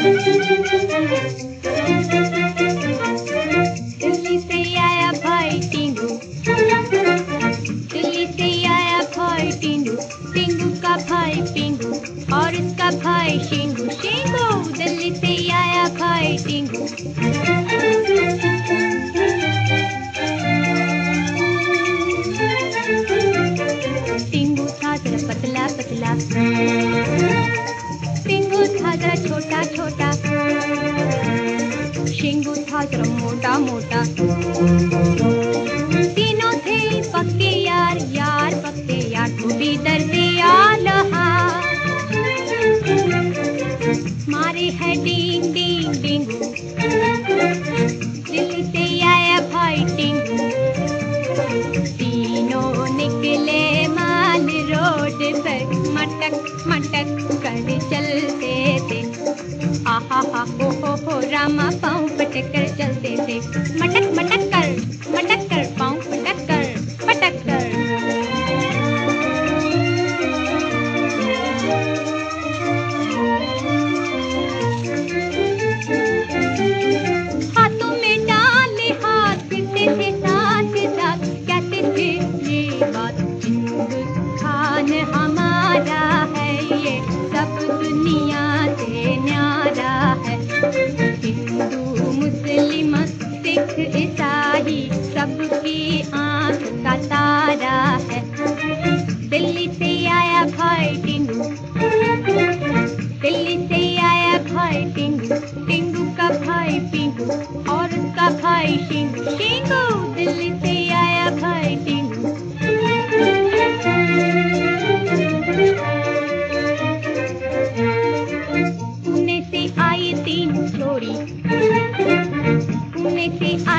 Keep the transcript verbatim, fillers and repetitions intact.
दिल्ली से आया भाई टिंगू, दिल्ली से आया भाई टिंगू, टिंगू का भाई पिंगू और उसका भाई शिंगू, शिंगू दिल्ली से आया भाई टिंगू। टिंगू था जरा पतला पतला, टिंगू था जरा छोटा छोटा, शिंगू था जरा मोटा मोटा। तीनों थे पक्के यार, यार पक्के यार, तू भी डरते आलहा। मारे है डिंग डिंग डिंगू, दिल्ली से आया भाई टिंगू। तीनों निकले माल रोड पर, मटक मटक कर चलते थे। आहा हा हो हो हो रामा पाँव पटक कर चलते थे। मटक मटक कर, मटक कर, पाँव पटक कर, पटक कर। हाथों में डाले हाथ फिरते थे साथ साथ, कहते थे ये बात हिंदुस्तान हमारा है, ये सब दुनिया से न्यारा है। हिंदू मुस्लिम सिख ईसाई सबकी आंख का तारा है। दिल्ली से आया भाई टिंगू, दिल्ली से आया भाई टिंगू, टिंगू का भाई पिंगू और उसका भाई शिंगू, शिंगू दिल्ली से आया भाई टिंगू। पुणे से आई तीन जोड़ी, पुणे से